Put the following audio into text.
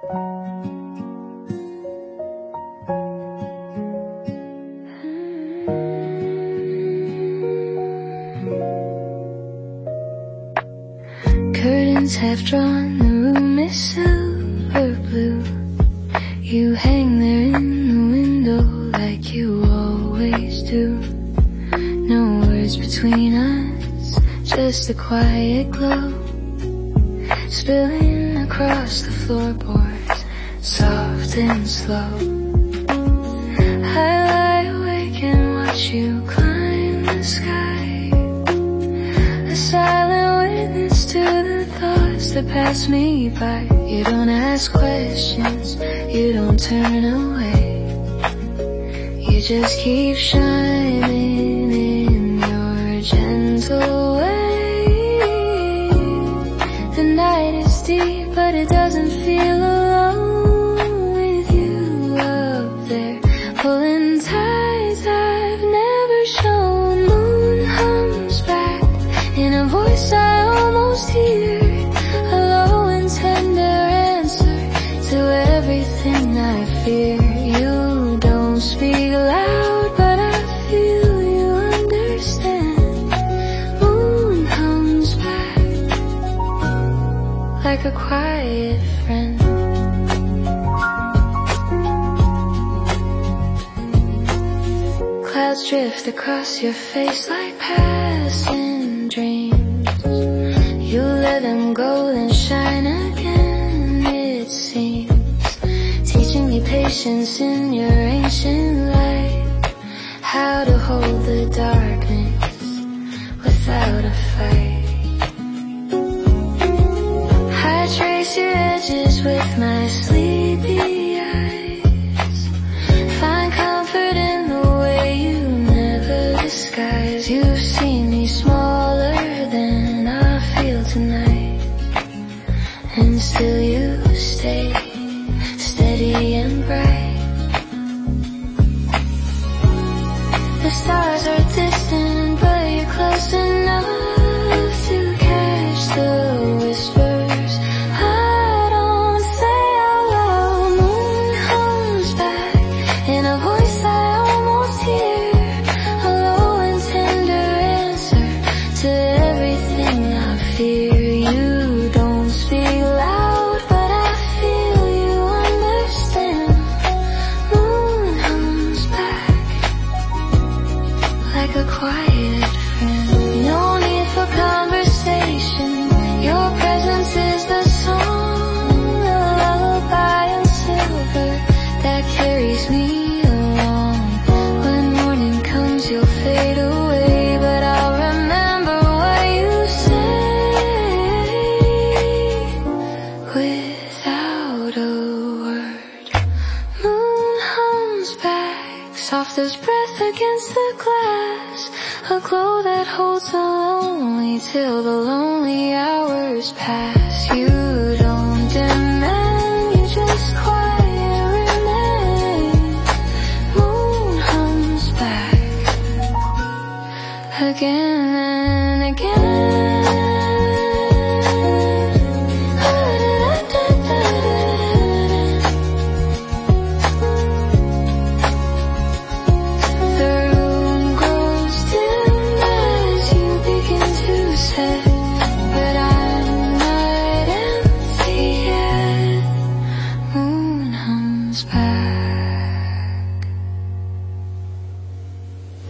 Curtains have drawn, the room is silver blue. You hang there in the window like you always do. No words between us, just a quiet glow spilling across the floorboards, soft and slow. I lie awake and watch you climb the sky, a silent witness to the thoughts that pass me by. You don't ask questions, you don't turn away, you just keep shining in your gentle way. The night is deep, but it doesn't feel alone with you up there, pulling tides I've never shown. Moon hums back in a voice I almost hear, a low and tender answer to everything I fear. You don't speak loud, but I feel you understand. Moon comes back like a quiet friend. Clouds drift across your face like passing dreams. You let them go, then shine again, it seems. Teaching me patience in your ancient light, how to hold the darkness without a fight. I trace your edges with my sleepy eyes, find comfort in the way you never disguise. You've seen me smaller than I feel tonight, and still you stay steady and bright. The stars are distant, but you're close enough to catch the whispers I don't say out loud. Moon comes back in a voice I almost hear, a low and tender answer to everything I fear. You don't speak loud, but I feel you understand. Moon comes back like a quiet friend. No need for conversation, your presence is the song, a lullaby in silver that carries me along. When morning comes you'll fade away, but I'll remember what you say without a word. Moon hums back, soft as breath against the glass, a glow that holds the lonely till the lonely hours pass. You don't demand, you just quiet remain. Moon hums back again and again. But I'm not empty yet. Moon hums back.